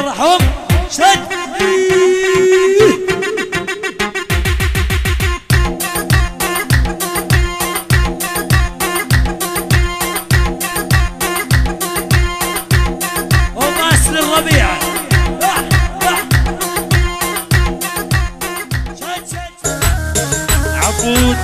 الرحوم شد وماس للربيع عبود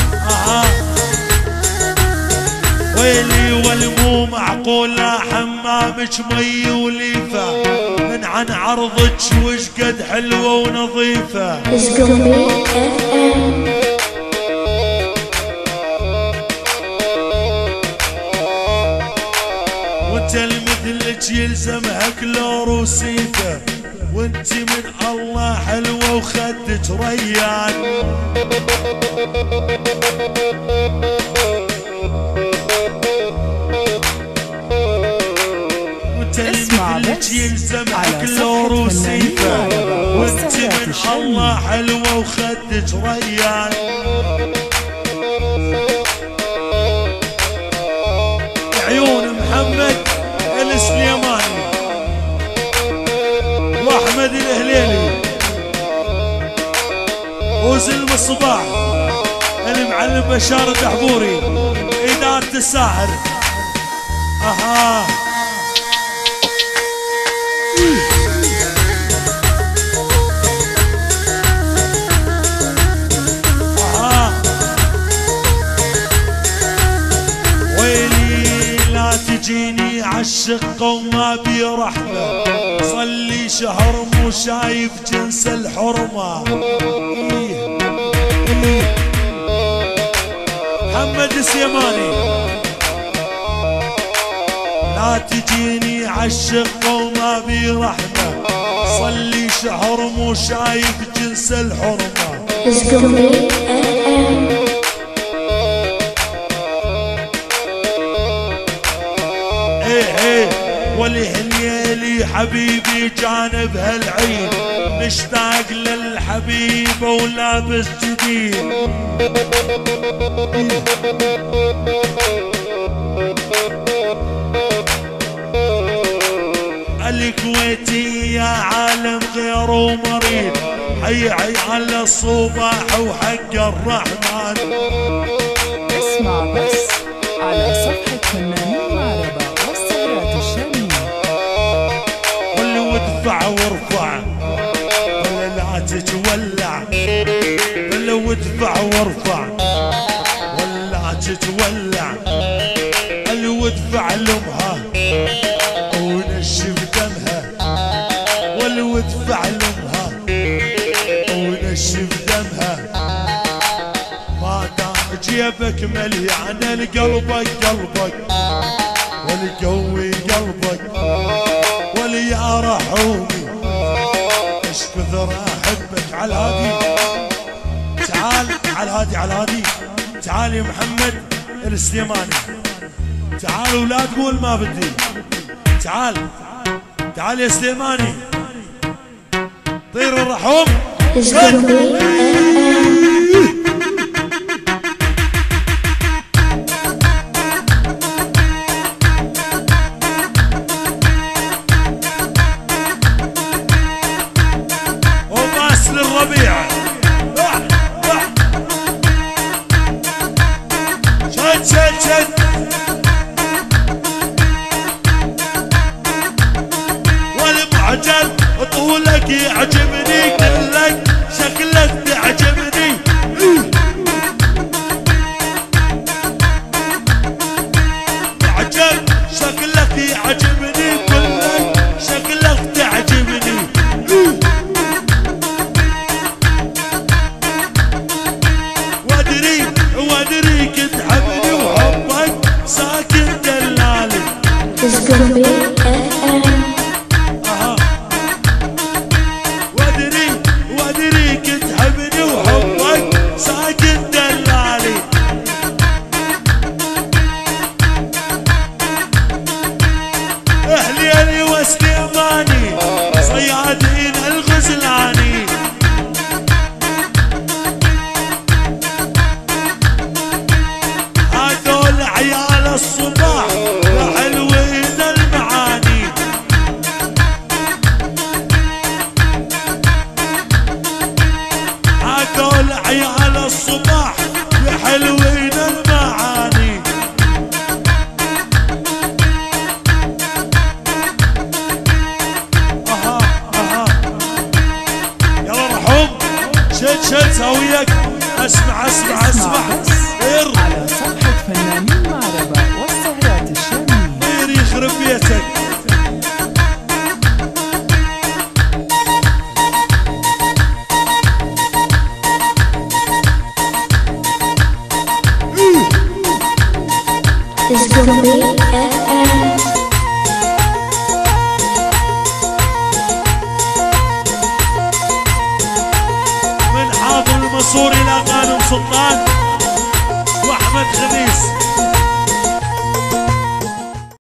ويلي والمو معقولة حمامك مي وليفة من عن عرضك وش قد حلوة ونظيفة وانت المثلك يلزمها كلور وسيفة وانت من الله حلوة وخدك ريان وانت المثلك يلزمها كلور وسيفة وانت من الله حلوة وخدك ريان عيون محمد السليماني واحمد الهليلي وزلم الصباح المعلم بشار الدحبوري إدارة الساحر اها تجيني عالشقة وما بي رحمة صلي شهر مو شايف جنس الحرمة محمد السيماني لا تجيني عالشقة وما بي رحمة صلي شهر مو شايف جنس الحرمة ولهليلي حبيبي جانب هالعين مشتاق للحبيبة ولابس جديد الكويتي يا عالم غيره مريض حي على الصباح وحق الرحمن اسمع بس على صفحة فنانين العربة وادفع وارفع ولا لا تتولع ولا وادفع وارفع ولا لا تتولع اللي وادفع لامها ونشف دمها ولا وادفع لامها ونشف دمها ما دام جيبك مليان لقلبك قلبك ولقوي قلبك يا رحومي ايش كثر احبك على الهادي تعال على الهادي على الهادي تعال يا محمد السليماني تعال ولا تقول ما بدي تعال تعال يا سليماني طير الرحوم والمعجل طولك يعجبني كلك شكلك تعجبني معجل شكلك يعجبني كلك شكلك تعجبني وادري كنت حبني وحبك ساكن دلالي وادري كنت حبني وحبك ساكن دلالي اهلي وسليماني صيادين الغزلاني هذول عيال الصباح يا حلوين المعاني اسويك اسمع اسمع اسمع